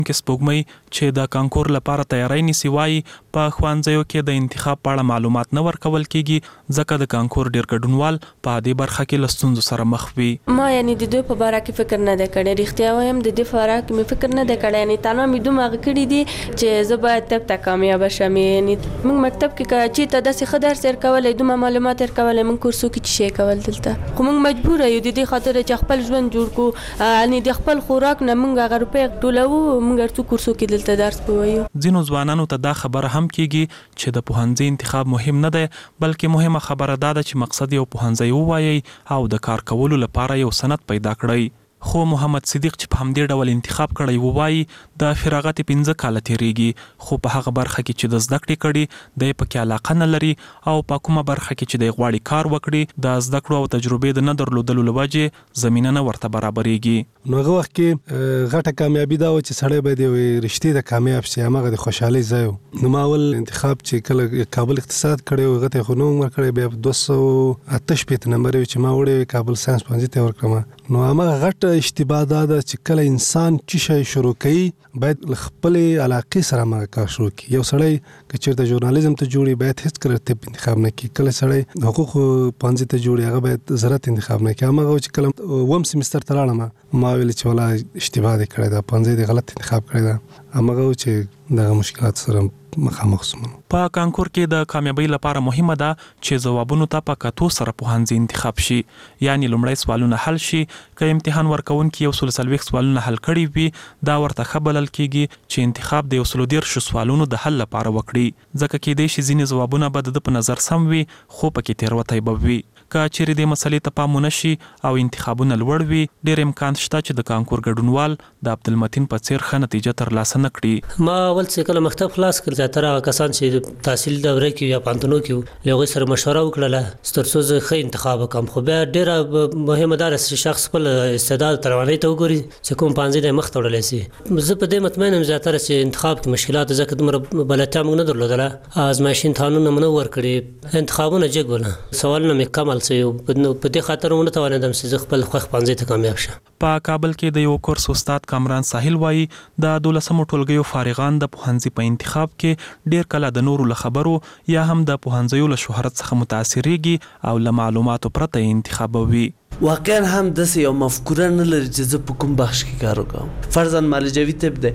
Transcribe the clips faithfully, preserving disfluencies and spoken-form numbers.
کې سپوږمۍ چې د کانکور لپاره تیاری نیسي وایي په ښوونځیو کې د انتخاب په اړه معلومات نه ورکول کیږي ځکه د کانکور ډیر ګډونوال په دې برخه کې له ستونزو سره مخ وي. ما یعنی د دوی په باره کې فکر نه دی کړی، رښتیا وایم د دې په باره کې مې فکر نه دی کړی. یعنی تنها مې دومره کړي دي چې زه باید طب ته کامیابه شم. یعنی موږ مکتب کې که چېرته داسې ښه درس ورکولی، دومره معلومات ورکولی، موږ کورسو کې څه شی کول دلته، خو موږ مجبوره یو د دې خاطر چې خپل ژوند جوړ کړو. یعنی د خپل خوراک نه موږ هغه روپۍ ټولوو، موږ هر څو کورسو کې دلته درس ووایو. ځینو ځوانانو ته دا خبره هم کیږي چې د پوهنځي انتخاب مهم نه دی، بلکې مهمه خبره دا ده چې مقصد یو پوهنځی ووایي او د کار کولو لپاره یو سند پیدا کړئ. خو محمد صدیق چې په همدې ډول انتخاب کړی ووایي د فراغت پنځه کاله تیریږي، خو په هغه برخه کې چې د زده کړې کړي دی پکې علاقه نه لري او په کومه برخه کې چې دی غواړي کار وکړي د زده کړو او تجربې د نه درلودلو له وجې زمینه نه ورته برابرېږي. نو هغه وخت کې غټه کامیابي دا و چې سړی باید یو رښتې د کامیاب شي، هماغه د خوشحالۍ ځای و. نو ما اول انتخاب چې کله کابل اقتصاد کړی و هغه ته خو نه عمر کړی، بیا دوه سوه اته شپېته نمبر چې ما وړی کابل ساینس پوهنځي ته ورکړم. نو هماغه غټه اشتباه دا ده چې کله انسان چې شی شروع کوي باید له خپلې علاقې سره هماغه کار شروع کړي. یو سړی که چېرته ژورنالیزم ته جوړي باید هېڅکله طب انتخاب نه کړي. کله سړی حقوقو پوهنځي ته جوړي هغه باید زراعت انتخاب نه کړي. هماغه چې کله اووم سیمستر ته لاړم ما ویل چې ولا اشتباه دې کړی ده، پوهنځی دې غلط انتخاب کړی ده. هماغه چې دغه مشکلات سره مخامخ شوم. په کانکور کې د کامیابی لپاره مهمه ده چې ځوابونو ته په کتو سره پوهنځي انتخاب شي. یعنی لومړی سوالونه حل شي، که امتحان ورکوونکي یو سل څلوېښت سوالونه حل کړي وي دا ورته ښه بلل کیږي چې انتخاب د یو سلو دېرشو سوالونو د حل لپاره وکړي، ځکه کیدای شي ځینې ځوابونه به د ده په نظر سم وي خو پکې تېروتی به وي. که چیرې دې مسلې ته پام ونه شي او انتخابونه لوړ وي، ډېر امکان شته چې د کانکور ګډونوال د عبدالمتین په څېر ښه نتیجه ترلاسه نه کړي. ما اول چې کله مکتب خلاص کړ زیاتره هغه کسان چې تحصیل دوره کې یا پوهنتونو کې له هغوی سره مشوره وکړله تر څو زه ښه انتخاب وکړم. خو بیا ډېره مهمه دا ده چې شخص خپل استعداد توانایي ته وګوري چې کوم پوهنځي دی مخ ته وړلی سي. زه په دې مطمئن یم زیاتره چې انتخاب کې مشکلات ځکه دومره بلدتیا موږ نه درلودله، ازمایښتي امتحانونه مو نه ورکړي، انتخابونه جګ ول، سوالونه مې کم حل سوي. په دې خاطر ونه توانېدم چې زه خپل خوښ پوهنځي ته کامیاب شم. په کابل کې د یو کورس استاد کامران ساحل وایي د دولسمو ټولګیو فارغان د پوهنځي په انتخاب کې ډېر کله د نورو له خبرو یا هم د پوهنځیو له شهرت څخه متاثرېږي او له معلوماتو پرته یې انتخابوي. واقعا هم داسې یو مفکوره نه لري چې زه په کوم بخش کې کار وکړم. فرضاً معالجوي طب دی،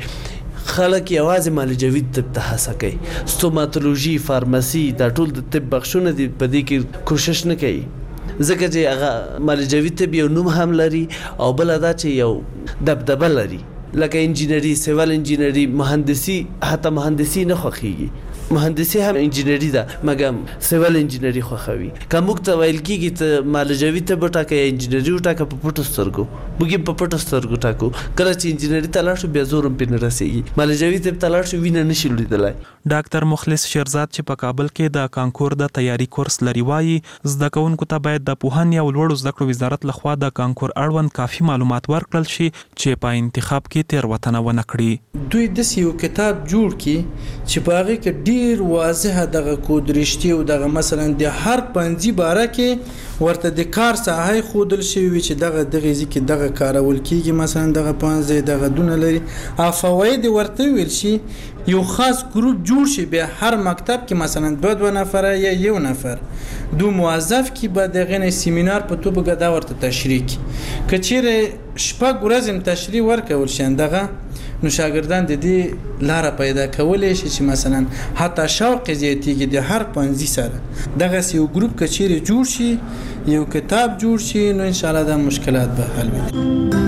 خلک یوازې معالجوي طب ته هڅه کوي، ستوماتولوژي، فارمسي دا ټول د طب بخشونه دي، په دې کې کوشش نه کوي ځکه چې هغه معالجوي طب یو نوم هم لري او بل دا چې یو دبدبه لري، لکه انجینری، سیول انجینری، مهندسی. حتی مهندسی نه خوښیږي، مهندسی هم انجینری ده مګم سیول انجینری خوښوي. که موږ ته ویل کېږي ته معالجوي طب وټاکه یا انجینري وټاکه په پټو سترګو، موږ یې په پټو سترګو ټاکو. کله چې انجینري ته لاړ شو بیا زور هم پرې نه رسېږي، معالجوي طب ته لاړ شو وینه نه شي لیدلی. ډاکټر مخلص شیرزاد چې په کابل کې د کانکور د تیاری کورس لري وایي زده کوونکو ته باید د پوهنې او لوړو زده کړو وزارت لخوا د کانکور اړوند کافي معلومات ورکړل شي چې په انتخاب کې تېروتنه ونه کړي. دوی داسې یو کتاب جوړ کړي چې په هغې کې ډېر واضحه دغه کود رشتې او دغه مثلا د هر پوهنځي باره کې ورته د کار ساحه ښودل شوي وي چې دغه دغه ځای کې دغه کارول کېږي، مثلا دغه پوهنځی دغه دونه لري او فواید ورته ویل شي. یو خاص ګروپ جوړ شي، بیا هر مکتب کې مثلا دوه دوه نفره یا یو نفر دو موظف کې به دغه نه سیمینار په توګه دا ورته تشریح کړي. که چیرې شپږ ورځې تشریح ورکول شي دغه نو شاګردان د دې لاره پیدا کولی شي چې مثلا حتی شوق زیاتېږي د هر پوهنځي سره. دغسې یو ګروپ که چیرې جوړ شي، یو کتاب جوړ شي، نو انشاءالله دا مشکلات به حل وي.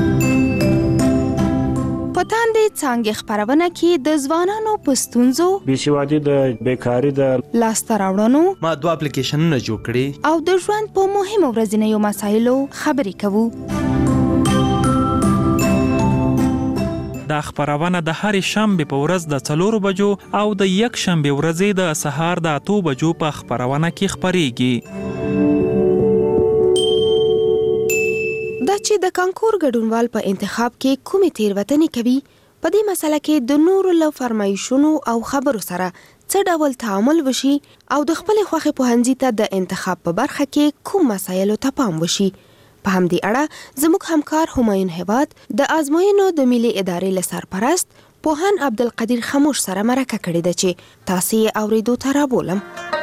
په تاندې څانګې خپرونه کې د ځوانانو په ستونزو، بېسوادي د بیکاري د لاسته راوړنو، ما دوه اپلیکیشنونه جوړ کړي او د ژوند په مهمو ورځنیو مسایلو خبرې کوو. دا خپرونه د هرې شنبې په ورځ د څلورو بجو او د یک شنبې ورځې د سهار د اتو بجو په خپرونه کې خپریږي. دا چې د کانکور ګډونوال په انتخاب کې کومې تېروتنې کوي، په دې مسله کې د نورو له فرمایشونو او خبرو سره څه ډول تعامل وشي او د خپلې خوښې پوهنځي ته د انتخاب په برخه کې کوم مسایلو ته پام وشي. په همدې اړه زموږ همکار همایون هیواد د ازموینو د ملي ادارې له سرپرست پوهان عبدالقدیر خموش سره مرکه کړې ده چې تاسو یې اوریدو ته رابولم.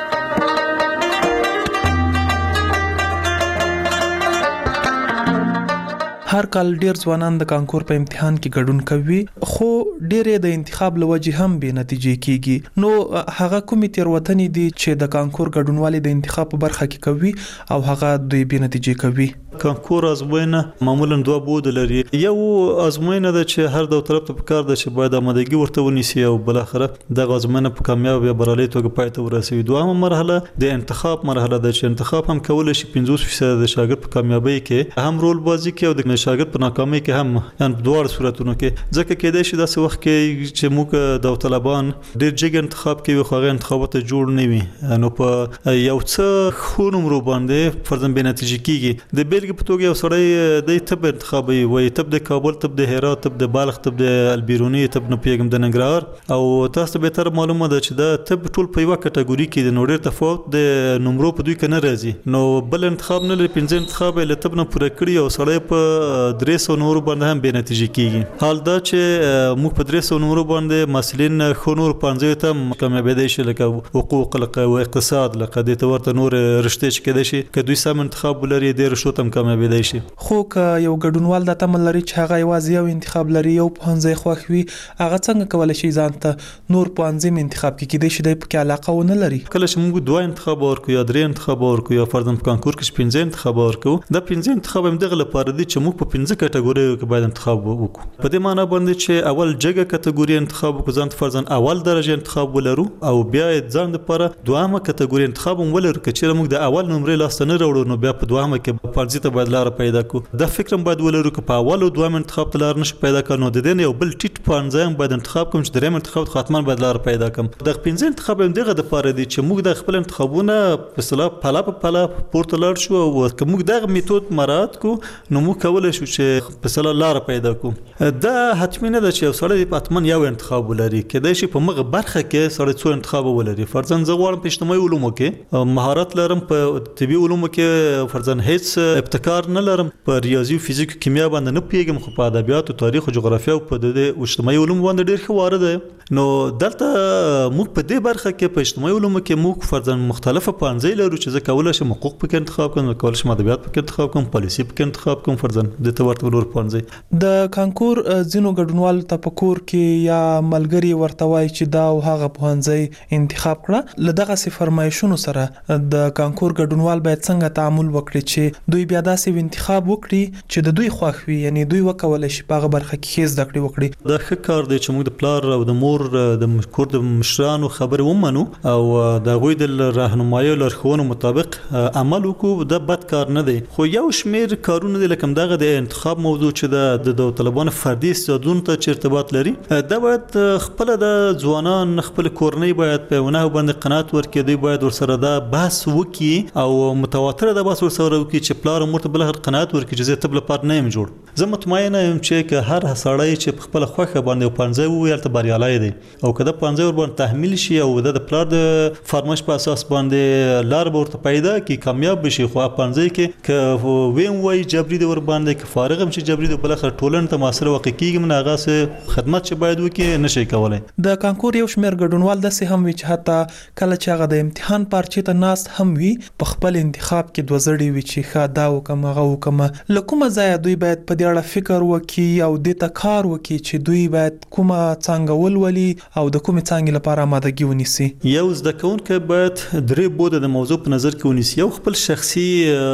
هر کال ډیر ځوانان د کانکور په امتحان کې ګډون کوي خو ډیرې د انتخاب لوجې هم به نتیجې کیږي. نو هغه کومې تیروتنې دي چې د کانکور ګډونوالي د انتخاب په برخه کې کوي او هغه دوی به نتیجې کوي؟ کانکور ازموینه معمولا دوه بود لري. یو ازموینه ده چې هر دوه طرف ته پکار ده چې باید آمادګي ورته ونیسي او بل اخره د ازموینه په کامیاب یا بریالي توګه پای ته ورسوي. دویمه مرحله د انتخاب مرحله ده چې انتخاب هم کول شي پنځوس فیصد د شاګرد په کامیابی کې هم رول بازی کوي او د شاګرد په ناکامۍ کې هم یعنی دوه صورتونو کې ځکه کېدای شي داسې وخت کې چې موږ د طالبان ډېر جګ انتخاب کوي خو هغه انتخابات جوړ نه وي نو په یو څه خو نمرو باندې فرضاً به نتیجه کیږي. د بیلګې په توګه یو سړی د طب انتخابي وي تب د کابل تب د هرات تب د بالغ تب د البیرونی تب نه پیګم د ننګرهار او تاسو به تر معلومه ده چې د طب ټول په یو کټګوري کې د نوړ تفاوت د نمرو په دوی کې نه راځي. نو بل انتخاب نه لري پنځه انتخاب له طب نه پوره کړی او سړی په درې سوه نورو باندې هم به نتیجه کیږي. حال دا چې موږ په درې سوه نورو باندې مسلین خو نور پنځه ته کامیابېدای شي لکه حقوق لکه او اقتصاد لکه د تورته نور رشته چې کېدای شي که دوی سم انتخاب ولري د رشتو تم کامیابېدای شي. خو که یو ګډونوال د تمل لري چې هغه یوازې یو انتخاب لري یو پنځه خوښ وي هغه څنګه کولای شي ځان ته نور پنځه انتخاب کې کېدای شي د په علاقه ونه لري. کله چې موږ دوه انتخاب ورکو یا درې انتخاب ورکو یا فرضاً په کانکور کې پنځه انتخاب ورکو دا پنځه انتخاب هم دغه لپاره دي چې موږ په پنځه کټګوري کې باید انتخاب وکړو. په دې معنی باندې چې اول جګه کټګوري انتخاب وکړو ځان فرضاً اول درجه انتخاب ولرو او بیا ځان لپاره دوامه کټګوري انتخاب هم ولرو چې موږ د اول نمرې لاسته نه راوړو نو بیا په دوامه کې پنځه ته باید لار پیدا کړو. دا فکر هم باید ولرو چې په اول او دویم انتخاب ته لار نشي پیدا کړو نو د دې یو بل ټیټ پنځه هم باید انتخاب کوم چې دریم انتخاب خاتمه باید لار پیدا کوم. د پنځه انتخاب هم دغه د پاره دي چې موږ د خپل انتخابونه په اصطلاح پلا په پلا پورته لاړ شو او که موږ دغه میتود مراعات کو نو موږ کولای شو چې په اصطلاح لار پیدا کو. دا حتمی نه ده چې یو سړی په اتمن یو انتخاب ولري کېدای شي په مغه برخه کې سړی څو انتخاب ولري. فرضاً زه غواړم په اجتماعي علومو کې مهارت لرم په طبي علومو کې فرضاً هیڅ ابتکار نه لرم په ریاضي او فزیک کیمیا باندې نه پیګم خو په ادبیات او تاریخ او جغرافیا او په د اجتماعي علومو باندې ډیر ښه واره ده. نو دلته موږ په دې برخه کې په اجتماعي علومو کې موږ فرضاً مختلفه پانځې لرو چې زه کولای شم حقوق پکې انتخاب کوم کولای شم ادبیات پکې انتخاب کوم پالیسي پکې انتخاب کوم فرضاً د تورته نور پانځې. د کانکور ځینو ګډونوال ته په کور کې یا ملګری ورته وایي چې دا او هغه پانځې انتخاب کړه لدغه سي فرمایشونو سره د کانکور ګډونوال باید څنګه تعامل وکړي چې دوی بیا داسې انتخاب وکړي چې د دوی خوښ وي یعنی دوی وکولای شي په هغه برخه کې هیڅ د کړې وکړي. دا ښه کار دی چې موږ د پلار او د مور د کور د مشرانو خبرې ومنو او د غوی د راهنمایي او لارښوونو مطابق عمل وکړو. دا بد کار نه دی خو یو شمیر کارونه دي لکه دغه د انتخاب موضوع چې د طالبانو فردي استعدادونو ته ارتباط لري دا باید خپل د ځوانان خپل کورنۍ باید په ونه باندې قناعت ورکړي دوی باید ورسره دا بحث وکړي او متواتر دا بحث ورسره وکړي چې پلار مور ته بل هر قناعت ورکړي چې زه تبل پات نه يم جوړ. زه مطمئن یم چې که هر سړی چې خپل خوخه باندې پنځه ویل ته بریالي دی او کله پنځه ور باندې تحمیل شي او د پلار د فرمایش په اساس باندې لار ورته پیدا کی کامیاب بشي خو پنځه کې ک ویم وای جبري دی ور باندې ک فارغ هم چې جبري دی بل اخر ټولن ته ماسره واقع کیږي من هغه سه خدمت چې باید وکي نشي کولای. د کانکور یو شمیر ګډونوال د سه هم وی چې حتی کله چې هغه د امتحان پارچې ته ناس هم وی په خپل انتخاب کې دوزړی وی چې ښه دا وکم هغه وکم لکه ځای دوی باید په دې اړه فکر وکي او د تا کار وکي چې دوی باید کومه څنګه ولولي او د کومه څنګه لپاره آمادګي ونیسي. یو زده کوونکی باید درې بوده د موضوع په نظر کې ونیسي. یو خپل شخصي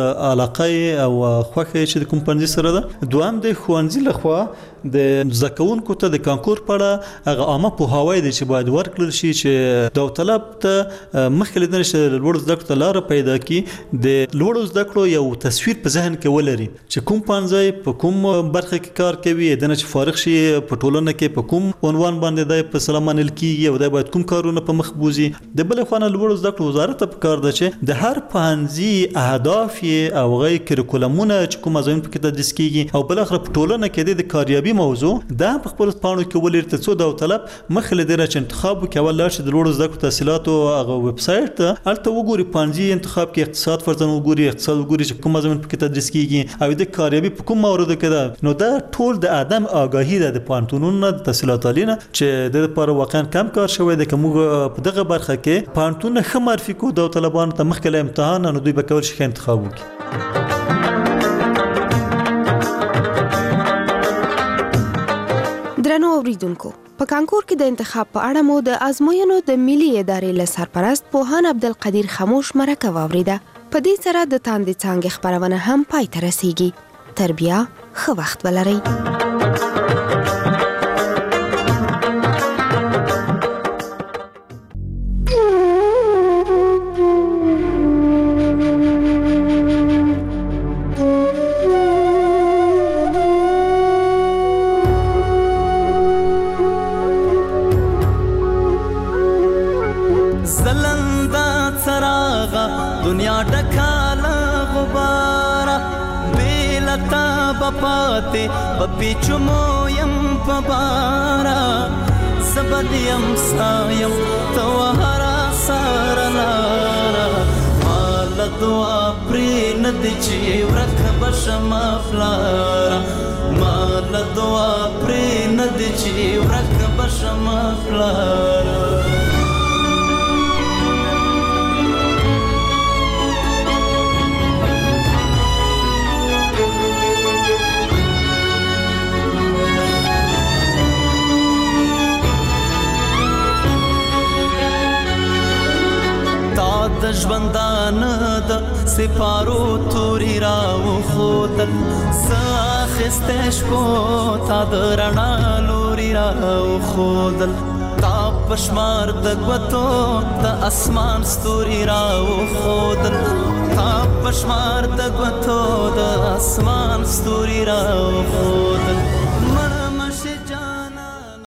علاقه او خوښه چې د کوم پنځه سره ده. دوام د خوانځي لخوا د زکونکو ته د کانکور پړه هغه عامه په هواي دي چې باید ورکړل شي چې د طلب ته مخکې لیدل شي لوړ زده کړو لار پیدا کی د لوړ زده کړو یو تصویر په ذهن کې ولري چې کوم پنځه په کوم برخه کې کار کوي د نه چې فارغ شي په ټولنه کې په کوم عنوان باندې د په سلامانل کیږي او د باید کوم کارونه په مخ بوزي. د بل خوانه لوړ زده کړو وزارت په کار ده چې د هر پنځه اهداف او غي کریکولمونه چې کوم ځین په کې تدریس کیږي او بل اخر په ټولنه کې د کاریابي انتخابي موضوع دا په خپل پاڼو کې ولر ته څو داوطلب مخله دره چې انتخاب کې اول لاش د لوړو زده کړو تحصیلات او هغه ویب سټ ته الته وګوري پانځي انتخاب کې اقتصاد فرضاً وګوري اقتصاد وګوري چې کوم مضمون پکې تدریس کیږي او د کاریابي په کوم مورد کې ده نو دا ټول د ادم آگاهی ده د پانتونونو د تحصیلات علینه چې د لپاره واقعا کم کار شوی د کوم په دغه برخه کې پانتون خه معرفي کو د طالبانو ته مخکله امتحان نو دوی به کول شي انتخاب وکړي. درنو اوریدونکو په کانکور کې د انتخاب په اړه مو د ازموینو د ملي ادارې له سرپرست پوهان عبدالقدیر خاموش مرکه واوریده. په دې سره د تاندې څانګې خبرونه هم پای ته رسیږي. تر بیا ښه وخت ولرئ. دنیا ډکاله غباره بیلتا بپاته بپیچو مویم پبارا زبدیم سایم توهرا سارلارا مال دعا پری ندچی ورک بشم افلارا مال دعا پری ندچی ورک بشم افلارا. د ژوندان د سپارو توري راو خودل ساخستش کو تا د رڼا لوري راو خودل تا پشمار د غوتو د اسمان ستوري راو خودل تا پشمار د غوتو د اسمان ستوري راو خودل